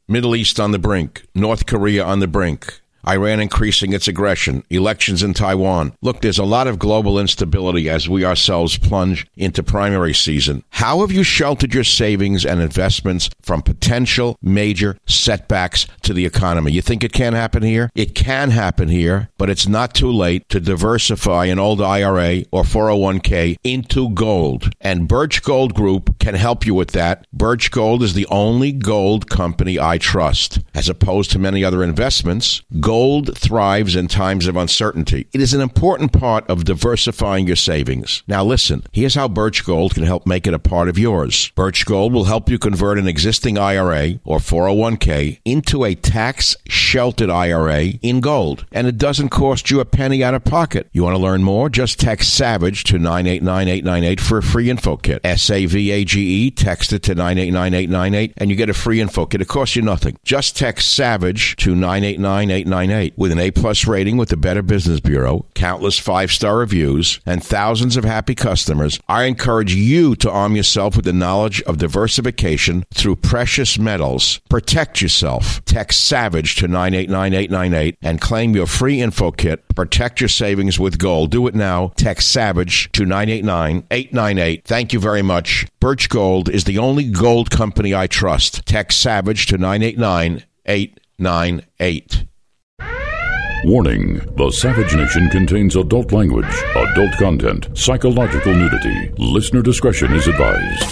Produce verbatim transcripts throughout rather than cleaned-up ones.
Middle East on the brink. North Korea on the brink. Iran increasing its aggression, elections in Taiwan. Look, there's a lot of global instability as we ourselves plunge into primary season. How have you sheltered your savings and investments from potential major setbacks to the economy? You think it can happen here? It can happen here, but it's not too late to diversify an old I R A or four oh one k into gold. And Birch Gold Group can help you with that. Birch Gold is the only gold company I trust. As opposed to many other investments, gold thrives in times of uncertainty. It is an important part of diversifying your savings. Now listen, here's how Birch Gold can help make it a part of yours. Birch Gold will help you convert an existing I R A or four oh one k into a tax-sheltered I R A in gold. And it doesn't cost you a penny out of pocket. You want to learn more? Just text SAVAGE to nine eight nine eight nine eight for a free info kit. S A V A G E, text it to nine eight nine eight nine eight and you get a free info kit. It costs you nothing. Just text SAVAGE to nine eight nine eight nine eight. With an A-plus rating with the Better Business Bureau, countless five-star reviews, and thousands of happy customers, I encourage you to arm yourself with the knowledge of diversification through precious metals. Protect yourself. Text SAVAGE to nine eight nine eight nine eight and claim your free info kit. Protect your savings with gold. Do it now. Text SAVAGE to nine eight nine eight nine eight. Thank you very much. Birch Gold is the only gold company I trust. Text SAVAGE to nine eight nine eight nine eight. Warning, the Savage Nation contains adult language, adult content, psychological nudity. Listener discretion is advised.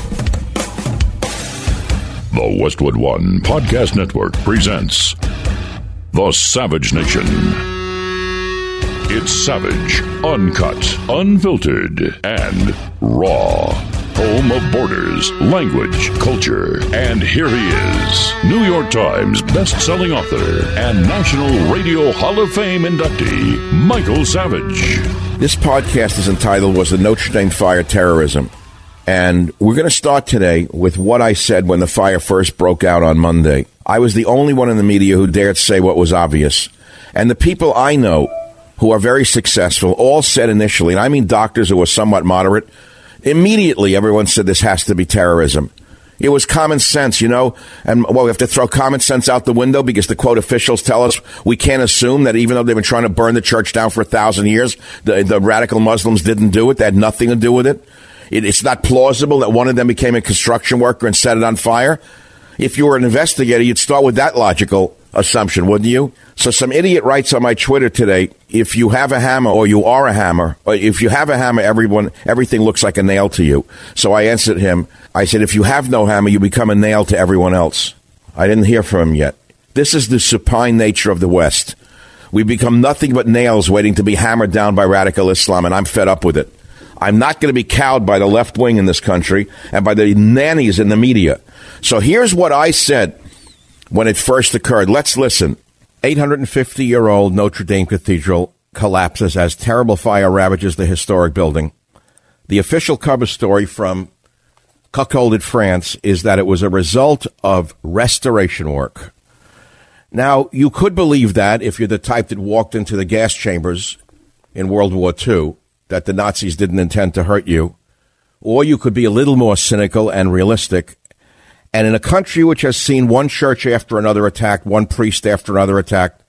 The Westwood One Podcast Network presents The Savage Nation. It's savage, uncut, unfiltered, and raw. Home of borders, language, culture. And here he is, New York Times best-selling author and National Radio Hall of Fame inductee, Michael Savage. This podcast is entitled, Was the Notre Dame Fire Terrorism? And we're going to start today with what I said when the fire first broke out on Monday. I was the only one in the media who dared say what was obvious. And the people I know who are very successful all said initially, and I mean doctors who were somewhat moderate, immediately, everyone said this has to be terrorism. It was common sense, you know, and well, we have to throw common sense out the window because the quote officials tell us we can't assume that even though they've been trying to burn the church down for a thousand years, the, the radical Muslims didn't do it. They had nothing to do with it. it. It's not plausible that one of them became a construction worker and set it on fire. If you were an investigator, you'd start with that logical assumption, wouldn't you? So some idiot writes on my Twitter today, if you have a hammer or you are a hammer, or if you have a hammer, everyone, everything looks like a nail to you. So I answered him. I said, if you have no hammer, you become a nail to everyone else. I didn't hear from him yet. This is the supine nature of the West. We become nothing but nails waiting to be hammered down by radical Islam, and I'm fed up with it. I'm not going to be cowed by the left wing in this country and by the nannies in the media. So here's what I said when it first occurred. Let's listen. eight hundred fifty-year-old Notre Dame Cathedral collapses as terrible fire ravages the historic building. The official cover story from cuckolded France is that it was a result of restoration work. Now, you could believe that if you're the type that walked into the gas chambers in World War Two, that the Nazis didn't intend to hurt you. Or you could be a little more cynical and realistic. And in a country which has seen one church after another attacked, one priest after another attacked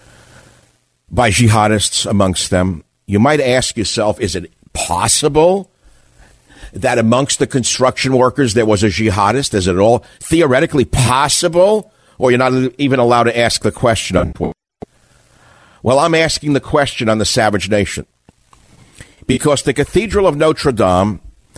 by jihadists amongst them, you might ask yourself, is it possible that amongst the construction workers there was a jihadist? Is it all theoretically possible? Or you're not even allowed to ask the question? Well, I'm asking the question on the Savage Nation. Because the Cathedral of Notre Dame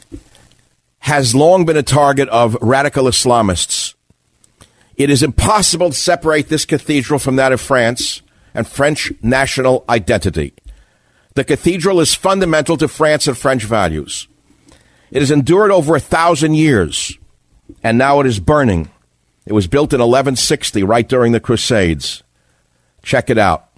has long been a target of radical Islamists. It is impossible to separate this cathedral from that of France and French national identity. The cathedral is fundamental to France and French values. It has endured over a thousand years, and now it is burning. It was built in eleven sixty, right during the Crusades. Check it out.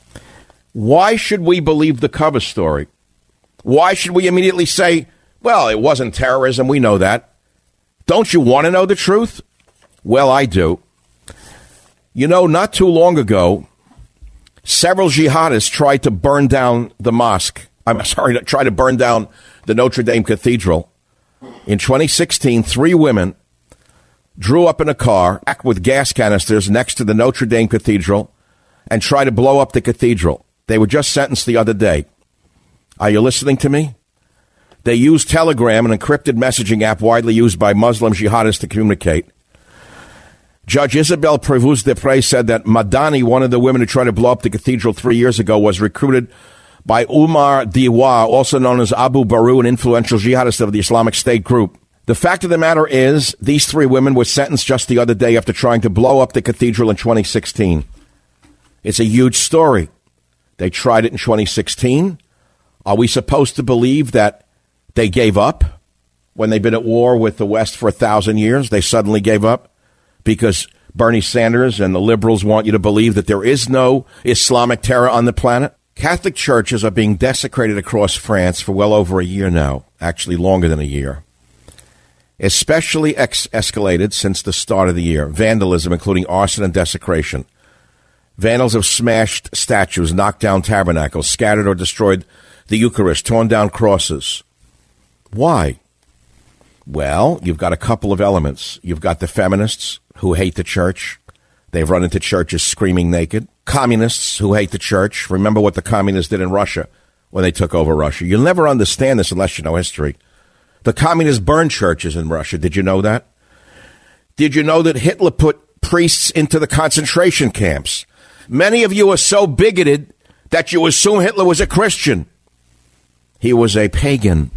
Why should we believe the cover story? Why should we immediately say, well, it wasn't terrorism, we know that. Don't you want to know the truth? Well, I do. You know, not too long ago, several jihadists tried to burn down the mosque. I'm sorry, to try to burn down the Notre Dame Cathedral. In twenty sixteen, three women drew up in a car with gas canisters next to the Notre Dame Cathedral and tried to blow up the cathedral. They were just sentenced the other day. Are you listening to me? They used Telegram, an encrypted messaging app widely used by Muslim jihadists to communicate. Judge Isabel Prevost-Desprez said that Madani, one of the women who tried to blow up the cathedral three years ago, was recruited by Umar Diwa, also known as Abu Baru, an influential jihadist of the Islamic State group. The fact of the matter is, these three women were sentenced just the other day after trying to blow up the cathedral in twenty sixteen. It's a huge story. They tried it in twenty sixteen. Are we supposed to believe that they gave up when they've been at war with the West for a thousand years? They suddenly gave up because Bernie Sanders and the liberals want you to believe that there is no Islamic terror on the planet? Catholic churches are being desecrated across France for well over a year now, actually longer than a year. Especially ex- escalated since the start of the year. Vandalism, including arson and desecration. Vandals have smashed statues, knocked down tabernacles, scattered or destroyed the Eucharist, torn down crosses. Why? Well, you've got a couple of elements. You've got the feminists who hate the church. They've run into churches screaming naked. Communists who hate the church. Remember what the communists did in Russia when they took over Russia. You'll never understand this unless you know history. The communists burned churches in Russia. Did you know that? Did you know that Hitler put priests into the concentration camps? Many of you are so bigoted that you assume Hitler was a Christian. He was a pagan.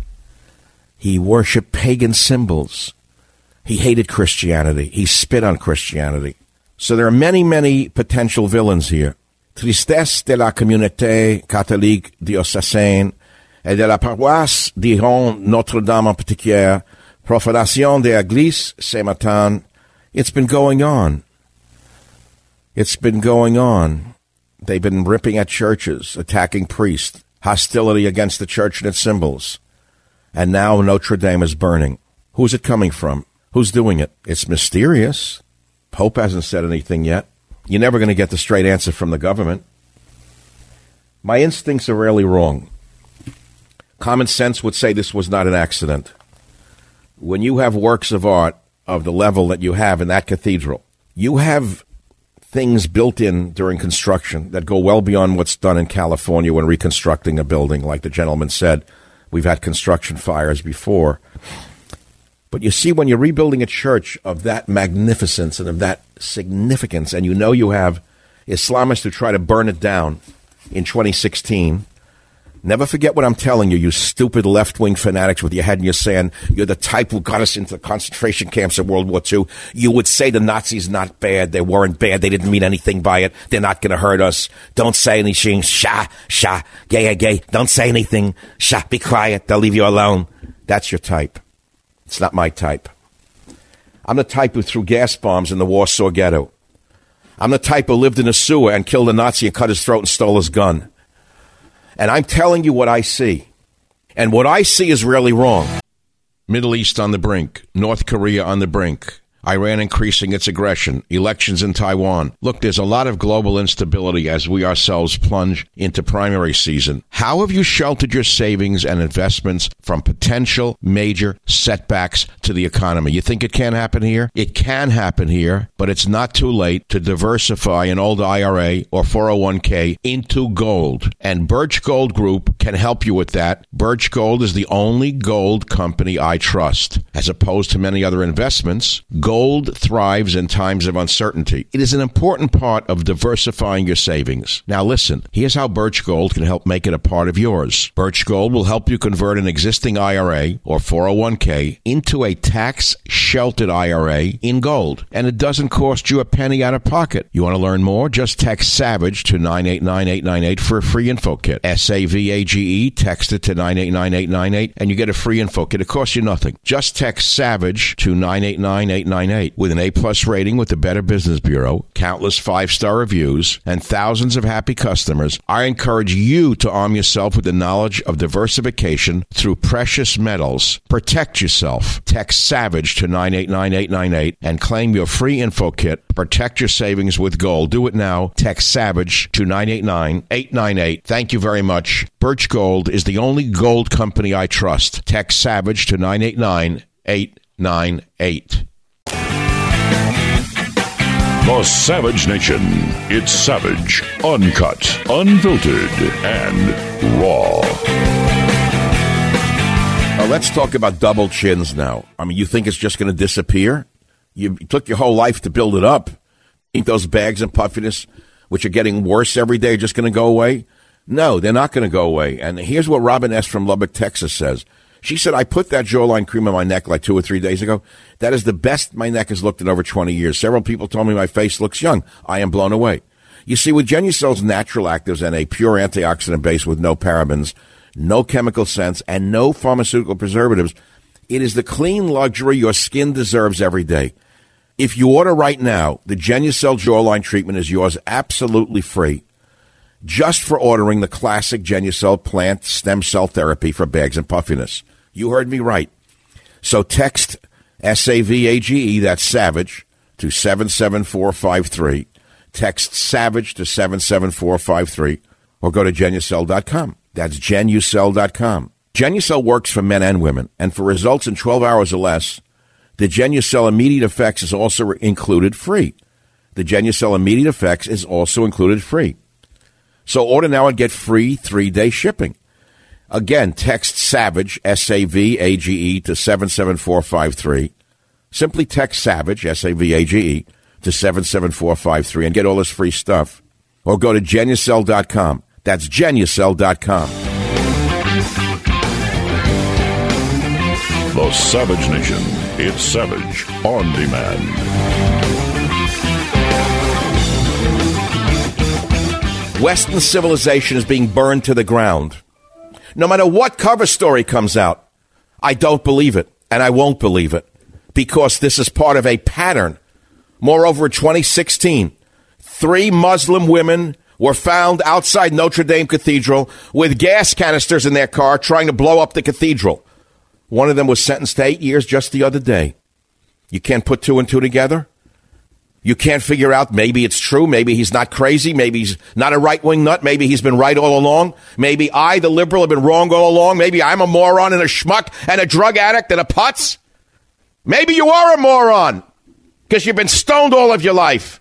He worshipped pagan symbols. He hated Christianity. He spit on Christianity. So there are many, many potential villains here. Tristesse de la communauté catholique diocésaine et de la paroisse d'Iron Notre-Dame en particulier, profanation de l'église ce matin. It's been going on. It's been going on. They've been ripping at churches, attacking priests, hostility against the church and its symbols. And now Notre Dame is burning. Who's it coming from? Who's doing it? It's mysterious. Pope hasn't said anything yet. You're never going to get the straight answer from the government. My instincts are rarely wrong. Common sense would say this was not an accident. When you have works of art of the level that you have in that cathedral, you have things built in during construction that go well beyond what's done in California when reconstructing a building. Like the gentleman said, we've had construction fires before. But you see, when you're rebuilding a church of that magnificence and of that significance, and you know you have Islamists who try to burn it down in twenty sixteen, never forget what I'm telling you, you stupid left-wing fanatics with your head in your sand. You're the type who got us into the concentration camps in World War Two. You would say the Nazis not bad. They weren't bad. They didn't mean anything by it. They're not going to hurt us. Don't say anything. Shah, shah, gay, gay, gay. Don't say anything. Shah, be quiet. They'll leave you alone. That's your type. It's not my type. I'm the type who threw gas bombs in the Warsaw Ghetto. I'm the type who lived in a sewer and killed a Nazi and cut his throat and stole his gun. And I'm telling you what I see. And what I see is really wrong. Middle East on the brink. North Korea on the brink. Iran increasing its aggression. Elections in Taiwan. Look, there's a lot of global instability as we ourselves plunge into primary season. How have you sheltered your savings and investments from potential major setbacks to the economy? You think it can happen here? It can happen here, but it's not too late to diversify an old I R A or four oh one k into gold. And Birch Gold Group can help you with that. Birch Gold is the only gold company I trust. As opposed to many other investments, gold thrives in times of uncertainty. It is an important part of diversifying your savings. Now listen, here's how Birch Gold can help make it a part of yours. Birch Gold will help you convert an existing I R A or four oh one k into a tax-sheltered I R A in gold. And it doesn't cost you a penny out of pocket. You want to learn more? Just text SAVAGE to nine eight nine eight nine eight for a free info kit. S A V A G E, text it to nine eight nine eight nine eight and you get a free info kit. It costs you nothing. Just text SAVAGE to nine eight nine eight nine eight. With an A-plus rating with the Better Business Bureau, countless five-star reviews, and thousands of happy customers, I encourage you to arm yourself with the knowledge of diversification through precious metals. Protect yourself. Text SAVAGE to nine eight nine eight nine eight and claim your free info kit. Protect your savings with gold. Do it now. Text SAVAGE to nine eight nine eight nine eight. Thank you very much. Birch Gold is the only gold company I trust. Text SAVAGE to nine eight nine eight nine eight. The Savage Nation. It's savage, uncut, unfiltered, and raw. Uh, let's talk about double chins now. I mean, you think it's just going to disappear? You took your whole life to build it up. Think those bags and puffiness, which are getting worse every day, are just going to go away? No, they're not going to go away. And here's what Robin S. from Lubbock, Texas says. She said, I put that jawline cream on my neck like two or three days ago. That is the best my neck has looked in over twenty years. Several people told me my face looks young. I am blown away. You see, with Genucel's natural actives and a pure antioxidant base with no parabens, no chemical scents, and no pharmaceutical preservatives, it is the clean luxury your skin deserves every day. If you order right now, the Genucel jawline treatment is yours absolutely free, just for ordering the classic Genucel plant stem cell therapy for bags and puffiness. You heard me right. So text S A V A G E, that's SAVAGE, to seven seven four five three. Text SAVAGE to seven seven four five three, or go to Genucel dot com. That's Genucel dot com. Genucel works for men and women, and for results in twelve hours or less, the Genucel Immediate Effects is also included free. The Genucel Immediate Effects is also included free. So order now and get free three-day shipping. Again, text SAVAGE, S A V A G E, to seven seven four five three. Simply text SAVAGE, S A V A G E, to seven seven four five three and get all this free stuff. Or go to Genucel dot com. That's Genucel dot com. The Savage Nation. It's savage on demand. Western civilization is being burned to the ground. No matter what cover story comes out, I don't believe it, and I won't believe it, because this is part of a pattern. Moreover, in twenty sixteen, three Muslim women were found outside Notre Dame Cathedral with gas canisters in their car trying to blow up the cathedral. One of them was sentenced to eight years just the other day. You can't put two and two together? You can't figure out maybe it's true, maybe he's not crazy, maybe he's not a right-wing nut, maybe he's been right all along, maybe I, the liberal, have been wrong all along, maybe I'm a moron and a schmuck and a drug addict and a putz. Maybe you are a moron because you've been stoned all of your life.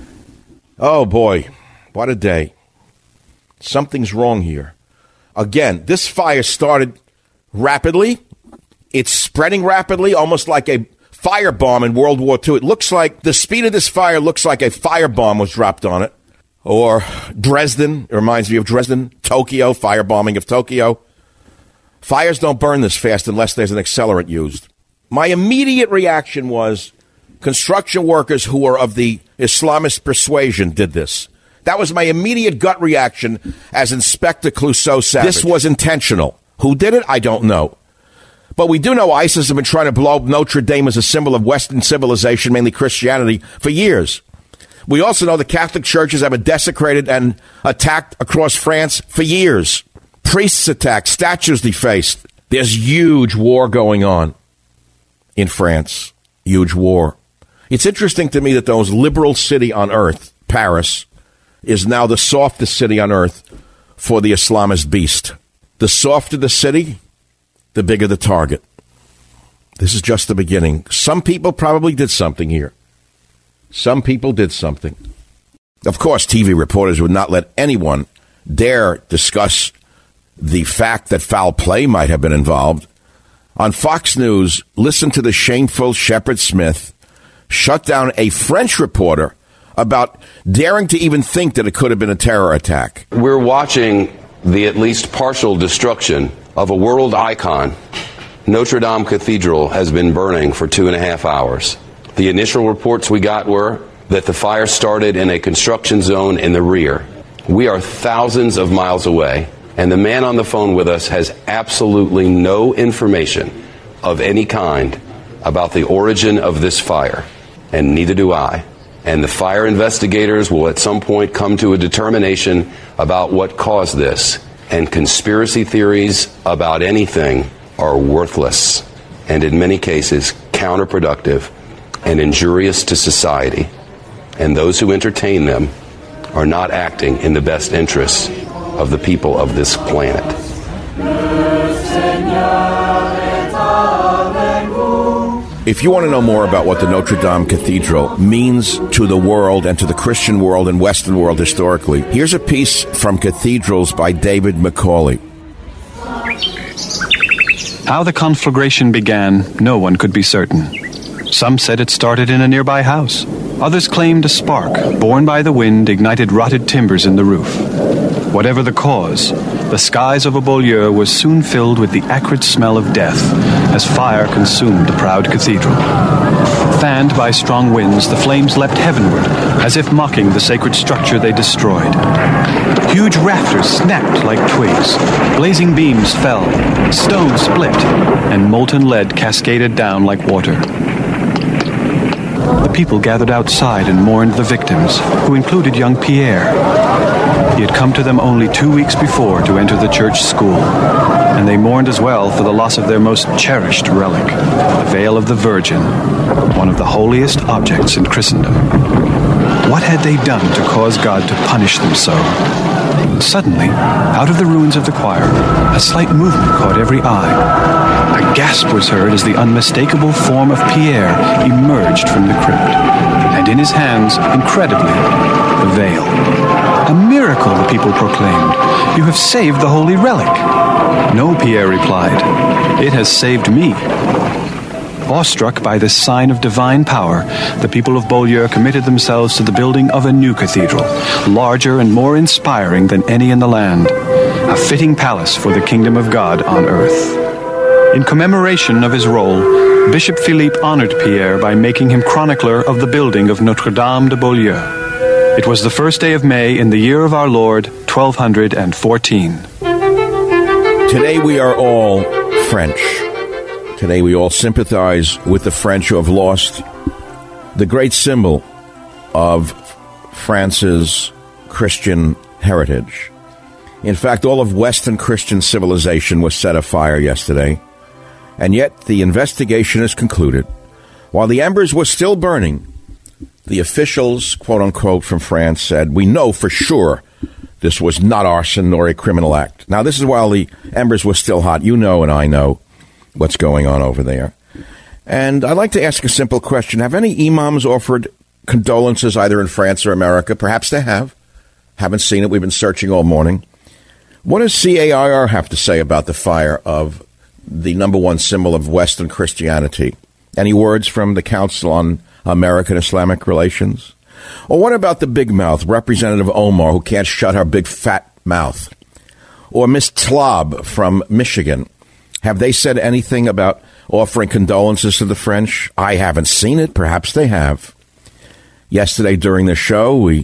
Oh, boy, what a day. Something's wrong here. Again, this fire started rapidly. It's spreading rapidly, almost like a firebomb in World War Two. It looks like the speed of this fire looks like a firebomb was dropped on it. Or Dresden, it reminds me of Dresden, Tokyo, firebombing of Tokyo. Fires don't burn this fast unless there's an accelerant used. My immediate reaction was construction workers who are of the Islamist persuasion did this. That was my immediate gut reaction as Inspector Clouseau Savage. This was intentional. Who did it? I don't know. But we do know ISIS have been trying to blow up Notre Dame as a symbol of Western civilization, mainly Christianity, for years. We also know the Catholic churches have been desecrated and attacked across France for years. Priests attacked, statues defaced. There's huge war going on in France. Huge war. It's interesting to me that the most liberal city on earth, Paris, is now the softest city on earth for the Islamist beast. The softer the city, the bigger the target. This is just the beginning. Some people probably did something here. Some people did something. Of course, T V reporters would not let anyone dare discuss the fact that foul play might have been involved. On Fox News, listen to the shameful Shepard Smith shut down a French reporter about daring to even think that it could have been a terror attack. We're watching the at least partial destruction of a world icon. Notre Dame Cathedral has been burning for two and a half hours. The initial reports we got were that the fire started in a construction zone in the rear. We are thousands of miles away, and the man on the phone with us has absolutely no information of any kind about the origin of this fire, and neither do I. And the fire investigators will at some point come to a determination about what caused this. And conspiracy theories about anything are worthless and in many cases counterproductive and injurious to society. And those who entertain them are not acting in the best interests of the people of this planet. If you want to know more about what the Notre Dame Cathedral means to the world and to the Christian world and Western world historically, here's a piece from Cathedrals by David Macaulay. How the conflagration began, no one could be certain. Some said it started in a nearby house. Others claimed a spark, borne by the wind, ignited rotted timbers in the roof. Whatever the cause, the skies over Beaulieu were soon filled with the acrid smell of death as fire consumed the proud cathedral. Fanned by strong winds, the flames leapt heavenward, as if mocking the sacred structure they destroyed. Huge rafters snapped like twigs, blazing beams fell, stones split, and molten lead cascaded down like water. The people gathered outside and mourned the victims, who included young Pierre. He had come to them only two weeks before to enter the church school, and they mourned as well for the loss of their most cherished relic, the veil of the Virgin, one of the holiest objects in Christendom. What had they done to cause God to punish them so? Suddenly, out of the ruins of the choir, a slight movement caught every eye. A gasp was heard as the unmistakable form of Pierre emerged from the crypt, and in his hands, incredibly, the veil. A miracle, the people proclaimed. You have saved the holy relic. No, Pierre replied. It has saved me. Awestruck by this sign of divine power, the people of Beaulieu committed themselves to the building of a new cathedral, larger and more inspiring than any in the land, a fitting palace for the kingdom of God on earth. In commemoration of his role, Bishop Philippe honored Pierre by making him chronicler of the building of Notre Dame de Beaulieu. It was the first day of May in the year of our Lord, twelve fourteen. Today we are all French. Today we all sympathize with the French who have lost the great symbol of France's Christian heritage. In fact, all of Western Christian civilization was set afire yesterday, and yet the investigation is concluded. While the embers were still burning, the officials, quote-unquote, from France said, we know for sure this was not arson nor a criminal act. Now, this is while the embers were still hot. You know and I know what's going on over there. And I'd like to ask a simple question. Have any imams offered condolences either in France or America? Perhaps they have. Haven't seen it. We've been searching all morning. What does C A I R have to say about the fire of the number one symbol of Western Christianity? Any words from the Council on American Islamic Relations? Or what about the big mouth, Representative Omar, who can't shut her big fat mouth? Or Miss Tlaib from Michigan? Have they said anything about offering condolences to the French? I haven't seen it. Perhaps they have. Yesterday during the show, we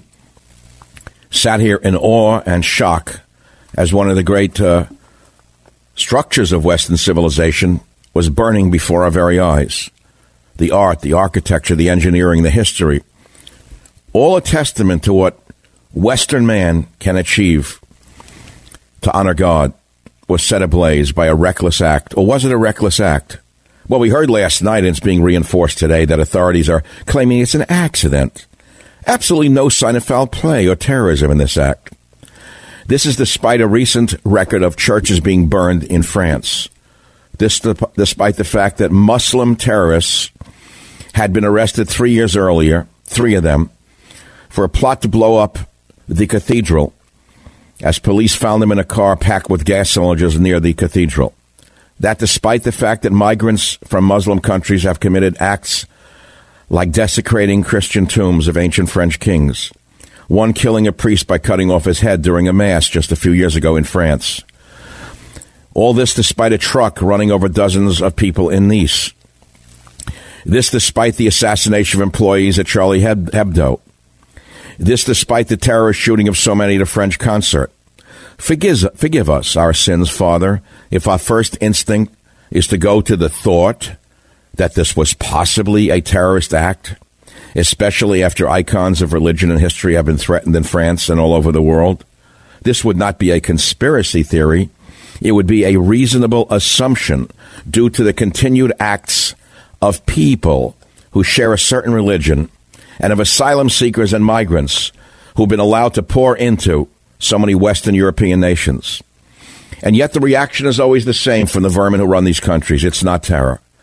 sat here in awe and shock as one of the great uh, structures of Western civilization was burning before our very eyes. The art, the architecture, the engineering, the history, all a testament to what Western man can achieve to honor God, was set ablaze by a reckless act. Or was it a reckless act? Well, we heard last night, and it's being reinforced today, that authorities are claiming it's an accident. Absolutely no sign of foul play or terrorism in this act. This is despite a recent record of churches being burned in France. This despite the fact that Muslim terrorists had been arrested three years earlier, three of them, for a plot to blow up the cathedral, as police found them in a car packed with gas cylinders near the cathedral. That despite the fact that migrants from Muslim countries have committed acts like desecrating Christian tombs of ancient French kings, one killing a priest by cutting off his head during a mass just a few years ago in France. All this despite a truck running over dozens of people in Nice. This despite the assassination of employees at Charlie Hebdo. This despite the terrorist shooting of so many at a French concert. Forgive, forgive us our sins, Father, if our first instinct is to go to the thought that this was possibly a terrorist act, especially after icons of religion and history have been threatened in France and all over the world. This would not be a conspiracy theory. It would be a reasonable assumption due to the continued acts of people who share a certain religion and of asylum seekers and migrants who've been allowed to pour into so many Western European nations. And yet the reaction is always the same from the vermin who run these countries. It's not terror.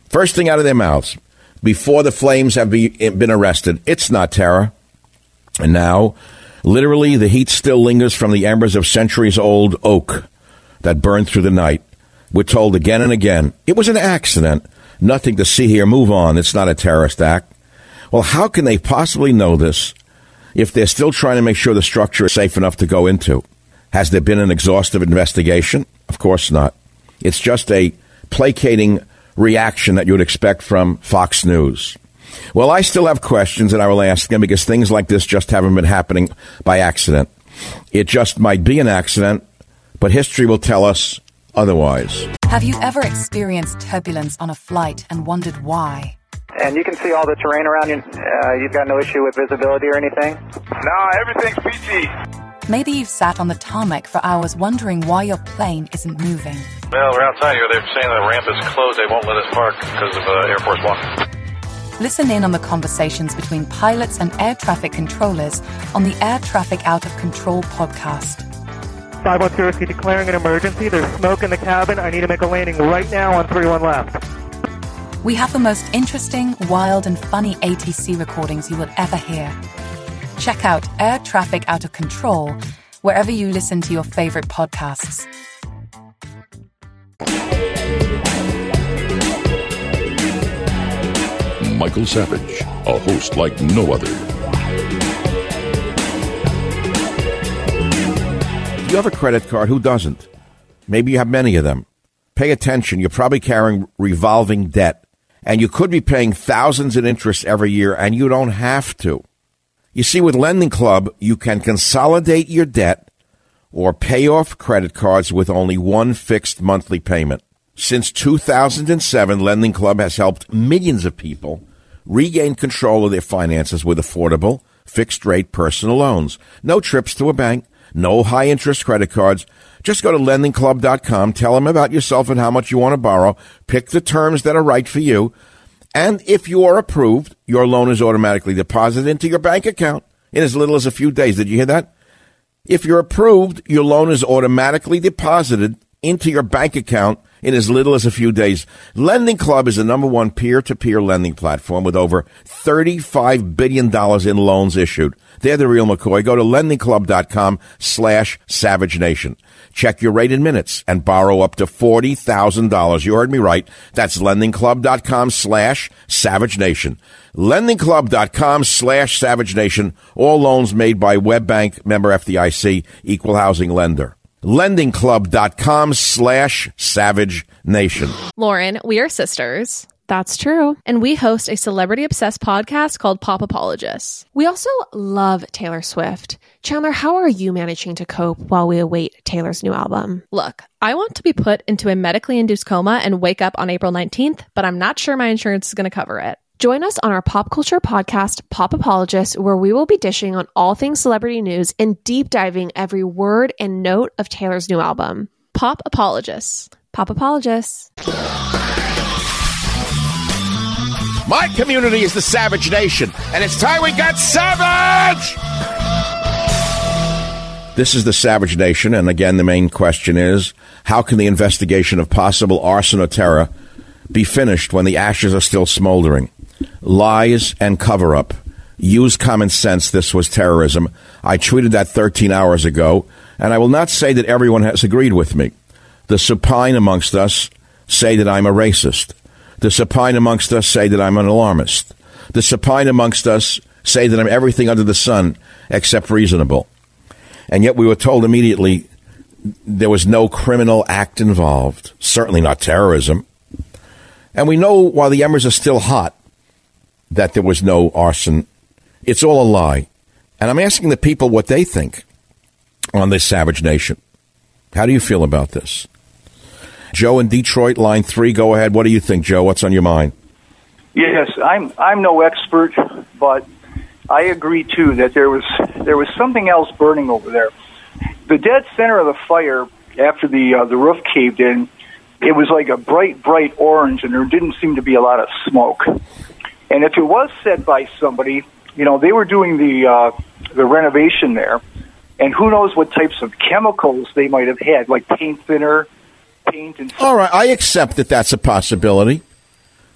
First thing out of their mouths, before the flames have be, been arrested, it's not terror. And now, literally, the heat still lingers from the embers of centuries-old oak that burned through the night. We're told again and again, it was an accident. Nothing to see here. Move on. It's not a terrorist act. Well, how can they possibly know this if they're still trying to make sure the structure is safe enough to go into? Has there been an exhaustive investigation? Of course not. It's just a placating reaction that you would expect from Fox News. Well, I still have questions that I will ask them because things like this just haven't been happening by accident. It just might be an accident, but history will tell us otherwise. Have you ever experienced turbulence on a flight and wondered why? And you can see all the terrain around you. Uh, you've got no issue with visibility or anything? No, everything's peachy. Maybe you've sat on the tarmac for hours wondering why your plane isn't moving. Well, we're outside here. They're saying the ramp is closed. They won't let us park because of uh, Air Force One. Listen in on the conversations between pilots and air traffic controllers on the Air Traffic Out of Control podcast. five one zero, declaring an emergency. There's smoke in the cabin. I need to make a landing right now on three one left. We have the most interesting, wild, and funny A T C recordings you will ever hear. Check out Air Traffic Out of Control wherever you listen to your favorite podcasts. Michael Savage, a host like no other. Do you have a credit card? Who doesn't? Maybe you have many of them. Pay attention. You're probably carrying revolving debt, and you could be paying thousands in interest every year, and you don't have to. You see, with Lending Club, you can consolidate your debt or pay off credit cards with only one fixed monthly payment. Since two thousand seven, Lending Club has helped millions of people regain control of their finances with affordable, fixed-rate personal loans. No trips to a bank, no high-interest credit cards. Just go to lending club dot com, tell them about yourself and how much you want to borrow, pick the terms that are right for you, and if you are approved, your loan is automatically deposited into your bank account in as little as a few days. Did you hear that? If you're approved, your loan is automatically deposited into your bank account in as little as a few days. Lending Club is the number one peer-to-peer lending platform with over thirty-five billion dollars in loans issued. They're the real McCoy. Go to lending club dot com slash Savage Nation. Check your rate in minutes and borrow up to forty thousand dollars. You heard me right. That's lending club dot com slash Savage Nation. lending club dot com slash Savage Nation. All loans made by WebBank, member F D I C, equal housing lender. lending club dot com slash Savage Nation. Lauren, we are sisters. That's true. And we host a celebrity-obsessed podcast called Pop Apologists. We also love Taylor Swift. Chandler, how are you managing to cope while we await Taylor's new album? Look, I want to be put into a medically induced coma and wake up on April nineteenth, but I'm not sure my insurance is going to cover it. Join us on our pop culture podcast, Pop Apologists, where we will be dishing on all things celebrity news and deep diving every word and note of Taylor's new album. Pop Apologists. Pop Apologists. My community is the Savage Nation, and it's time we got savage! This is the Savage Nation, and again, the main question is, how can the investigation of possible arson or terror be finished when the ashes are still smoldering? Lies and cover-up. Use common sense. This was terrorism. I tweeted that thirteen hours ago, and I will not say that everyone has agreed with me. The supine amongst us say that I'm a racist. The supine amongst us say that I'm an alarmist. The supine amongst us say that I'm everything under the sun except reasonable. And yet we were told immediately there was no criminal act involved, certainly not terrorism. And we know while the embers are still hot that there was no arson. It's all a lie. And I'm asking the people what they think on this Savage Nation. How do you feel about this? Joe in Detroit, line three, go ahead. What do you think, Joe? What's on your mind? Yes, I'm I'm no expert, but I agree, too, that there was there was something else burning over there. The dead center of the fire, after the uh, the roof caved in, it was like a bright, bright orange, and there didn't seem to be a lot of smoke. And if it was set by somebody, you know, they were doing the uh, the renovation there, and who knows what types of chemicals they might have had, like paint thinner, paint and... All right, I accept that that's a possibility.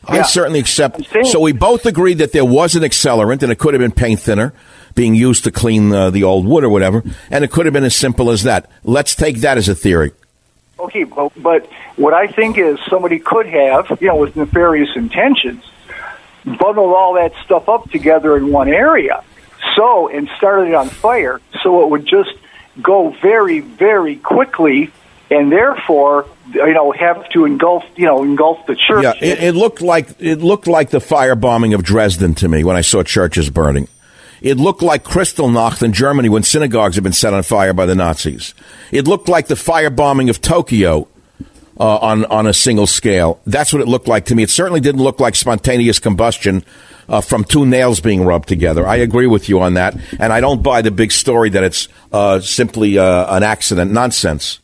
I Yeah. certainly accept. So we both agreed that there was an accelerant, and it could have been paint thinner being used to clean uh, the old wood or whatever, and it could have been as simple as that. Let's take that as a theory. Okay, but, but what I think is somebody could have, you know, with nefarious intentions, bundled all that stuff up together in one area, so and started it on fire, so it would just go very, very quickly, and therefore, you know, have to engulf, you know, engulf the church. Yeah, it, it looked like it looked like the firebombing of Dresden to me when I saw churches burning. It looked like Kristallnacht in Germany when synagogues had been set on fire by the Nazis. It looked like the firebombing of Tokyo uh, on on a single scale. That's what it looked like to me. It certainly didn't look like spontaneous combustion uh, from two nails being rubbed together. I agree with you on that, and I don't buy the big story that it's uh, simply uh, an accident. Nonsense.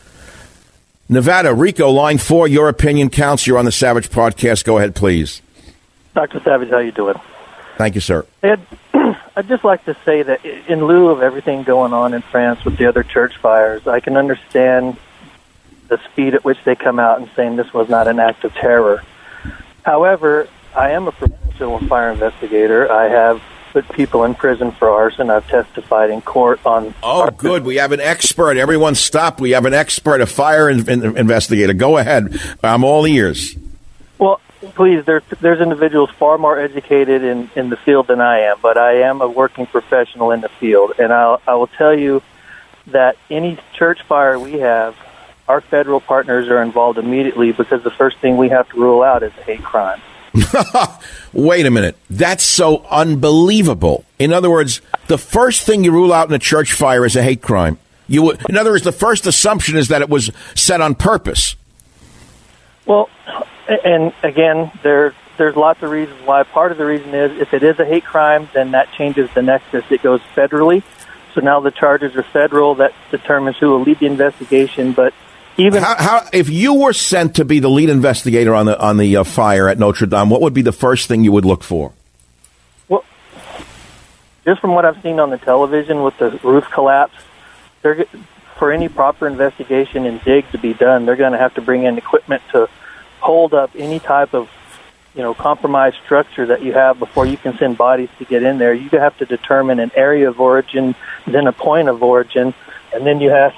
Nevada, Rico, line four, your opinion counts. You're on the Savage Podcast. Go ahead, please. Doctor Savage, how you doing? Thank you, sir. Ed, I'd just like to say that in lieu of everything going on in France with the other church fires, I can understand the speed at which they come out and saying this was not an act of terror. However, I am a professional fire investigator. I have put people in prison for arson. I've testified in court on... Oh, arson. Good. We have an expert. Everyone stop. We have an expert, a fire in- in- investigator. Go ahead. I'm all ears. Well, please, there's, there's individuals far more educated in, in the field than I am, but I am a working professional in the field. And I'll, I will tell you that any church fire we have, our federal partners are involved immediately because the first thing we have to rule out is a hate crime. Wait a minute. That's so unbelievable. In other words, the first thing you rule out in a church fire is a hate crime. You, in other words, the first assumption is that it was set on purpose. Well, and again, there there's lots of reasons why. Part of the reason is if it is a hate crime, then that changes the nexus. It goes federally. So now the charges are federal. That determines who will lead the investigation. But even how, how if you were sent to be the lead investigator on the on the uh, fire at Notre Dame, what would be the first thing you would look for? Well, just from what I've seen on the television with the roof collapse, they're, for any proper investigation and dig to be done, they're going to have to bring in equipment to hold up any type of, you know, compromised structure that you have before you can send bodies to get in there. You have to determine an area of origin, then a point of origin, and then you have...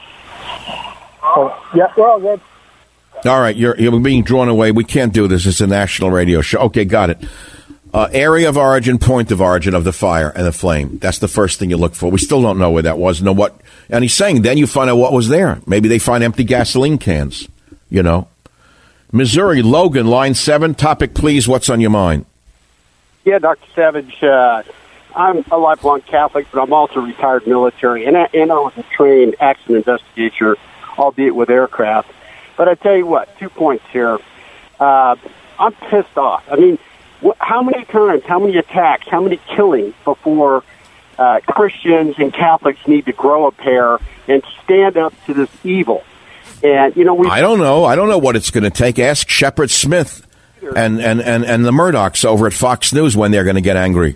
Oh, yeah, well, good. All right, you're, you're being drawn away. We can't do this. It's a national radio show. Okay, got it. Uh, area of origin, point of origin of the fire and the flame. That's the first thing you look for. We still don't know where that was. Know what? And he's saying then you find out what was there. Maybe they find empty gasoline cans, you know. Missouri, Logan, line seven. Topic, please. What's on your mind? Yeah, Doctor Savage, uh, I'm a lifelong Catholic, but I'm also retired military, and I, and I was a trained accident investigator, albeit with aircraft. But I tell you what, two points here. Uh, I'm pissed off. I mean, wh- how many times, how many attacks, how many killings before uh, Christians and Catholics need to grow a pair and stand up to this evil? And you know, we I don't know. I don't know what it's going to take. Ask Shepard Smith and, and, and, and the Murdochs over at Fox News when they're going to get angry.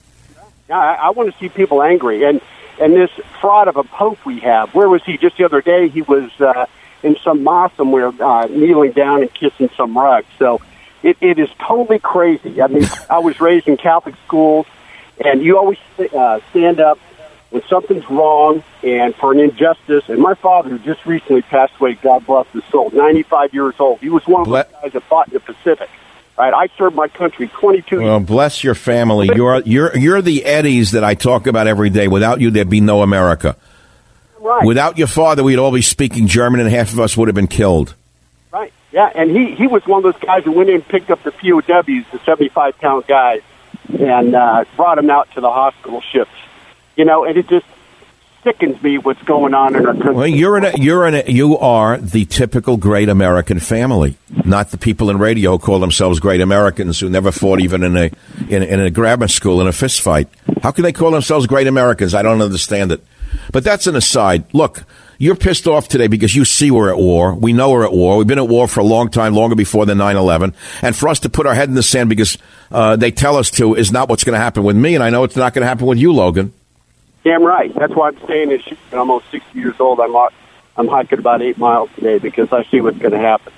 I, I want to see people angry. And and this fraud of a pope we have, where was he just the other day? He was uh, in some mosque somewhere, uh, kneeling down and kissing some rug. So it, it is totally crazy. I mean, I was raised in Catholic schools, and you always uh, stand up when something's wrong and for an injustice. And my father, who just recently passed away, God bless his soul, ninety-five years old, he was one of the guys that fought in the Pacific. Right, I served my country twenty-two well, years. Bless your family. You're you're you're the Eddies that I talk about every day. Without you, there'd be no America. Right. Without your father, we'd all be speaking German, and half of us would have been killed. Right. Yeah, and he, he was one of those guys who went in and picked up the P O Ws, the seventy-five pound guys, and uh, brought them out to the hospital ships. You know, and it just sickens me what's going on in our country. Well, you're in a, you're in a, you are the typical great American family, not the people in radio who call themselves great Americans who never fought even in a in, in a grammar school in a fist fight. How can they call themselves great Americans? I don't understand it. But that's an aside. Look, you're pissed off today because you see we're at war. We know we're at war. We've been at war for a long time, longer before the nine eleven. And for us to put our head in the sand because uh, they tell us to is not what's going to happen with me, and I know it's not going to happen with you, Logan. Damn right. That's why I'm staying in I'm almost sixty years old. I'm I'm hiking about eight miles today because I see what's going to happen.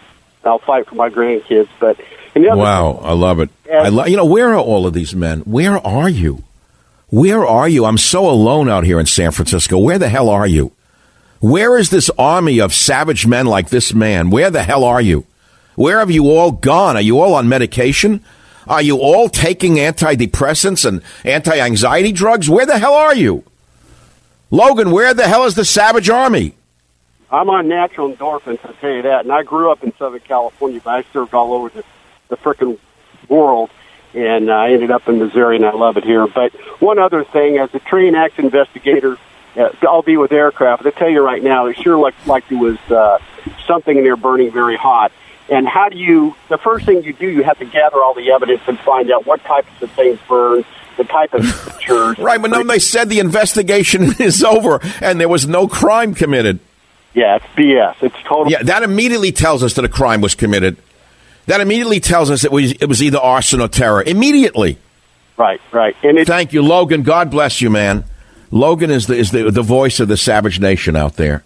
I'll fight for my grandkids. But and the other wow, thing, I love it. I lo- you know, where are all of these men? Where are you? Where are you? I'm so alone out here in San Francisco. Where the hell are you? Where is this army of savage men like this man? Where the hell are you? Where have you all gone? Are you all on medication? Are you all taking antidepressants and anti-anxiety drugs? Where the hell are you? Logan, where the hell is the savage army? I'm on natural endorphins, I'll tell you that. And I grew up in Southern California, but I served all over the, the frickin' world. And I ended up in Missouri, and I love it here. But one other thing, as a train accident investigator, uh, I'll be with aircraft. I'll tell you right now, it sure looked like there was uh, something in there burning very hot. And how do you, the first thing you do, you have to gather all the evidence and find out what types of things burn, the type of temperatures. Right, but no, they said the investigation is over and there was no crime committed. Yeah, it's B S. It's total. Yeah, that immediately tells us that a crime was committed. That immediately tells us it was, it was either arson or terror. Immediately. Right, right. And it, Thank you, Logan. God bless you, man. Logan is the, is the, the voice of the savage nation out there.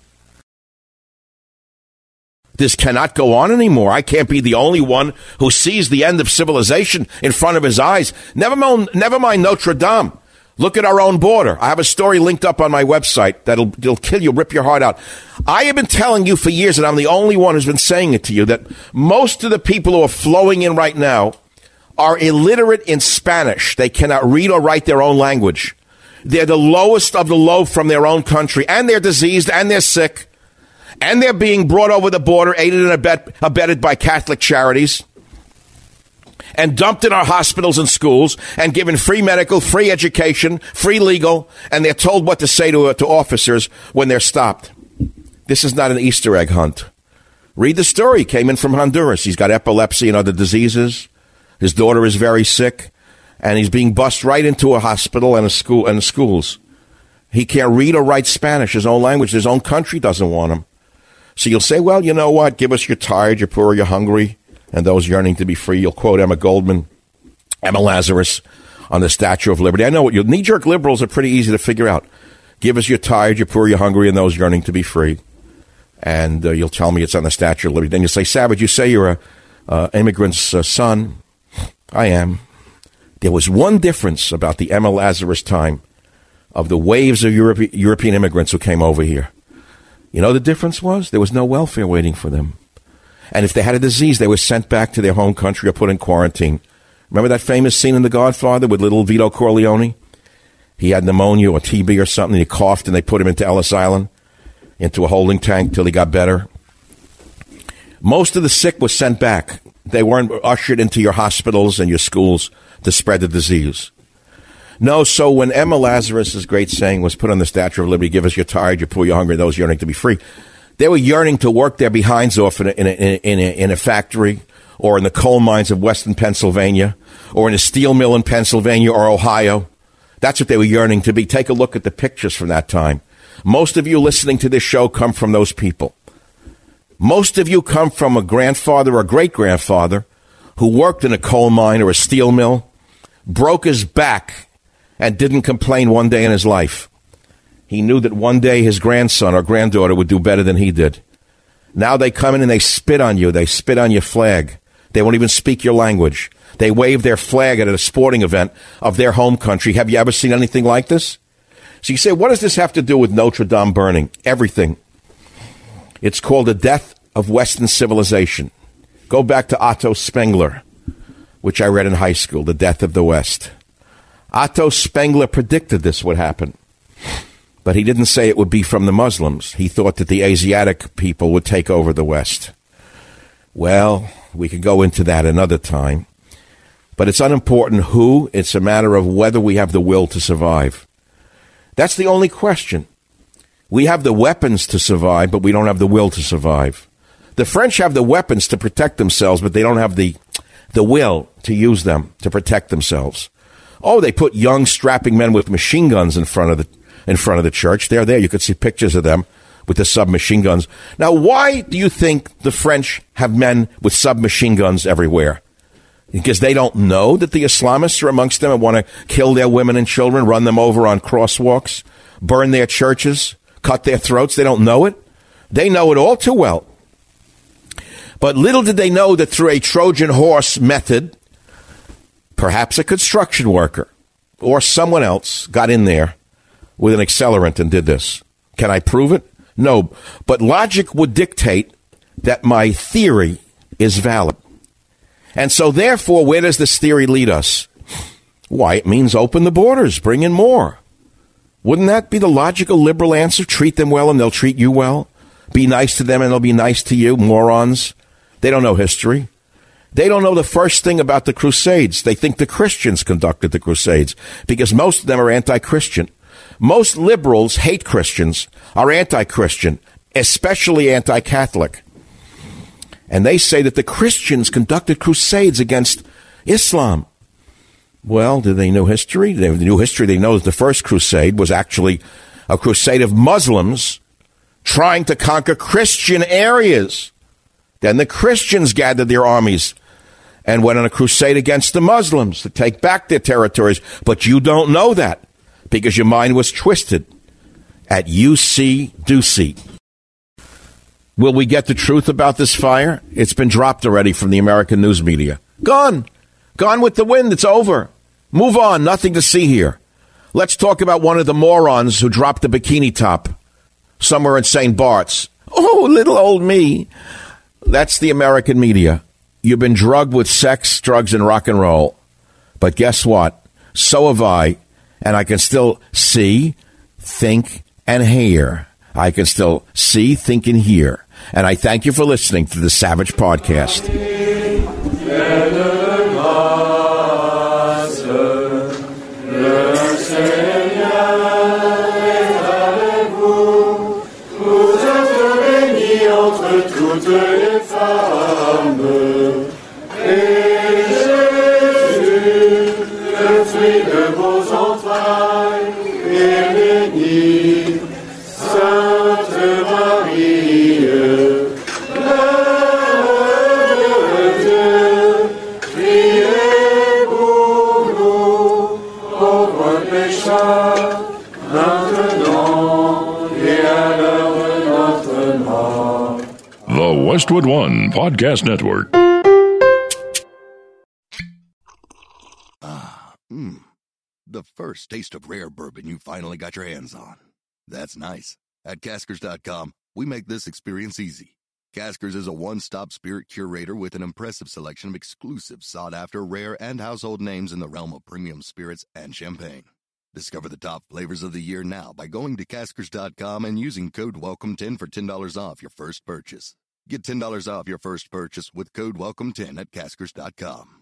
This cannot go on anymore. I can't be the only one who sees the end of civilization in front of his eyes. Never mind, never mind Notre Dame. Look at our own border. I have a story linked up on my website that'll it'll kill you, rip your heart out. I have been telling you for years, and I'm the only one who's been saying it to you, that most of the people who are flowing in right now are illiterate in Spanish. They cannot read or write their own language. They're the lowest of the low from their own country, and they're diseased, and they're sick. And they're being brought over the border, aided and abet- abetted by Catholic charities, and dumped in our hospitals and schools, and given free medical, free education, free legal, and they're told what to say to, uh, to officers when they're stopped. This is not an Easter egg hunt. Read the story. He came in from Honduras. He's got epilepsy and other diseases. His daughter is very sick, and he's being bussed right into a hospital and a school and schools. He can't read or write Spanish, his own language. His own country doesn't want him. So you'll say, well, you know what? Give us you're tired, you're poor, you're hungry, and those yearning to be free. You'll quote Emma Goldman, Emma Lazarus on the Statue of Liberty. I know what you knee-jerk liberals are pretty easy to figure out. Give us you're tired, you're poor, you're hungry, and those yearning to be free. And uh, you'll tell me it's on the Statue of Liberty. Then you say, Savage, you say you're a uh, immigrant's uh, son. I am. There was one difference about the Emma Lazarus time of the waves of Europe- European immigrants who came over here. You know the difference was? There was no welfare waiting for them. And if they had a disease, they were sent back to their home country or put in quarantine. Remember that famous scene in The Godfather with little Vito Corleone? He had pneumonia or T B or something. He coughed and they put him into Ellis Island, into a holding tank till he got better. Most of the sick was sent back. They weren't ushered into your hospitals and your schools to spread the disease. No, so when Emma Lazarus' great saying was put on the Statue of Liberty, give us you're tired, you're poor, you're hungry, those yearning to be free, they were yearning to work their behinds off in a, in a, in a, in a factory or in the coal mines of western Pennsylvania or in a steel mill in Pennsylvania or Ohio. That's what they were yearning to be. Take a look at the pictures from that time. Most of you listening to this show come from those people. Most of you come from a grandfather or great-grandfather who worked in a coal mine or a steel mill, broke his back, and didn't complain one day in his life. He knew that one day his grandson or granddaughter would do better than he did. Now they come in and they spit on you. They spit on your flag. They won't even speak your language. They wave their flag at a sporting event of their home country. Have you ever seen anything like this? So you say, what does this have to do with Notre Dame burning? Everything. It's called the death of Western civilization. Go back to Otto Spengler, which I read in high school, The Death of the West. Otto Spengler predicted this would happen, but he didn't say it would be from the Muslims. He thought that the Asiatic people would take over the West. Well, we could go into that another time, but it's unimportant who. It's a matter of whether we have the will to survive. That's the only question. We have the weapons to survive, but we don't have the will to survive. The French have the weapons to protect themselves, but they don't have the, the will to use them to protect themselves. Oh, they put young, strapping men with machine guns in front of the in front of the church. They're there. You could see pictures of them with the submachine guns. Now, why do you think the French have men with submachine guns everywhere? Because they don't know that the Islamists are amongst them and want to kill their women and children, run them over on crosswalks, burn their churches, cut their throats. They don't know it. They know it all too well. But little did they know that through a Trojan horse method, perhaps a construction worker or someone else got in there with an accelerant and did this. Can I prove it? No. But logic would dictate that my theory is valid. And so, therefore, where does this theory lead us? Why, it means open the borders, bring in more. Wouldn't that be the logical liberal answer? Treat them well and they'll treat you well. Be nice to them and they'll be nice to you, morons. They don't know history. They don't know the first thing about the Crusades. They think the Christians conducted the Crusades because most of them are anti-Christian. Most liberals hate Christians, are anti-Christian, especially anti-Catholic. And they say that the Christians conducted crusades against Islam. Well, do they know history? They knew history. They know that the first crusade was actually a crusade of Muslims trying to conquer Christian areas. Then the Christians gathered their armies and went on a crusade against the Muslims to take back their territories. But you don't know that because your mind was twisted at U C Ducey. Will we get the truth about this fire? It's been dropped already from the American news media. Gone. Gone with the wind. It's over. Move on. Nothing to see here. Let's talk about one of the morons who dropped the bikini top somewhere in Saint Bart's. Oh, little old me. That's the American media. You've been drugged with sex, drugs, and rock and roll. But guess what? So have I. And I can still see, think, and hear. I can still see, think, and hear. And I thank you for listening to the Savage Podcast. Westwood One Podcast Network. Ah, mmm. The first taste of rare bourbon you finally got your hands on. That's nice. At Caskers dot com, we make this experience easy. Caskers is a one-stop spirit curator with an impressive selection of exclusive, sought-after, rare, and household names in the realm of premium spirits and champagne. Discover the top flavors of the year now by going to Caskers dot com and using code welcome ten for ten dollars off your first purchase. Get ten dollars off your first purchase with code welcome ten at Caskers dot com.